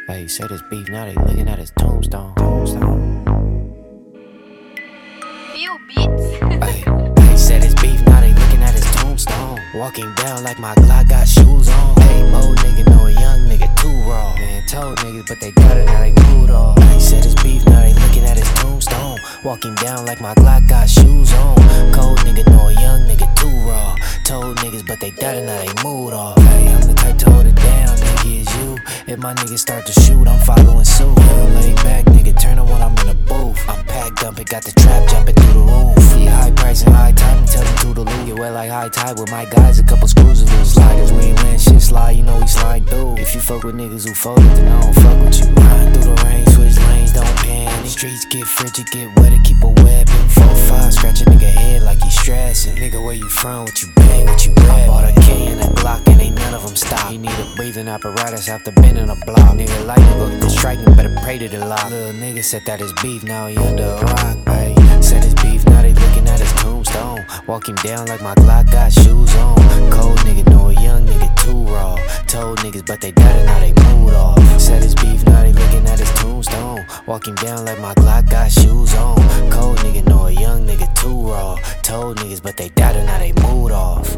Hey, said it's beef, now they looking at his tombstone. Few beats. Hey, said it's beef, now they looking at his tombstone. Walking down like my Glock got shoes on. Hey, old nigga know a young nigga too raw. Man, told niggas, but they got it, now they moved off. Hey, said it's beef, now they looking at his tombstone. Walking down like my Glock got shoes on. Cold nigga know a young nigga too raw. Told niggas, but they got it, now they moved off. Hey, I'm the type to hold it down, nigga, is you. If my niggas start to shoot, I'm following suit. Lay back, nigga, turn on when I'm in the booth. I'm packed up and got the trap jumping through the roof. Yeah, high price and high time, tell them to the loot. Get wet like high tide with my guys, a couple screws, a little sliders. We ain't letting shit slide, you know we slide through. If you fuck with niggas who folded, then I don't fuck with you. Riding through the rain, switch lanes, don't panic. Streets get frigid, get wetter, keep a weapon. 4-5, scratch a nigga head like he stressing. Nigga, where you from, what you bang, what you grab? I bought a K and a Glock and ain't none of them stop. You need a breathing apparatus after bending a block. Nigga like to go get the striking, better pray to the lock. Little nigga said that his beef, now he under a rock, ayy. Said his beef, now they looking at his tombstone. Walk him down like my Glock got shoes on. Cold nigga know a young nigga too raw. Told niggas, but they got it, now they moved off. Said his beef, now they looking at his tombstone. Walk him down like my Glock got shoes on. Cold nigga know a young nigga too raw. Told niggas, but they got it, now they moved off.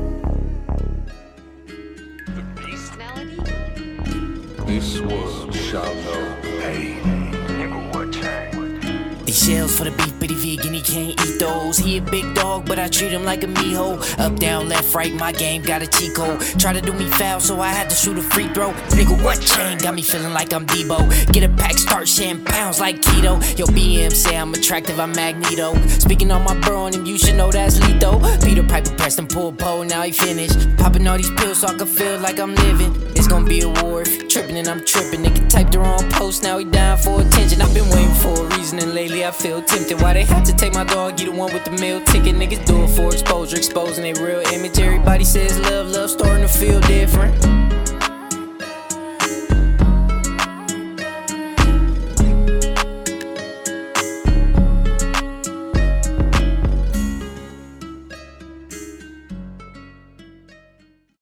This was Shallow. Hey, nigga, what time? These shells for the beef, but he vegan, he can't eat those. He a big dog, but I treat him like a mijo. Up, down, left, right, my game got a cheat code. Try to do me foul, so I had to shoot a free throw. Nigga, what chain? Got me feeling like I'm Debo. Get a pack, start sharing pounds like keto. Yo, BM say I'm attractive, I'm Magneto. Speaking on my bro and him, you should know that's lethal. Peter Piper pressed and pulled pole, now he finished. Popping all these pills so I can feel like I'm living. It's gonna be a war if you tripping and I'm tripping. Nigga typed the wrong post, now he dying for attention. I've been waiting for a reason and lately I feel tempted. Why they have to take my dog, you the one with the meal ticket. Niggas do it for exposure, exposing their real image. Everybody says love, love starting to feel different.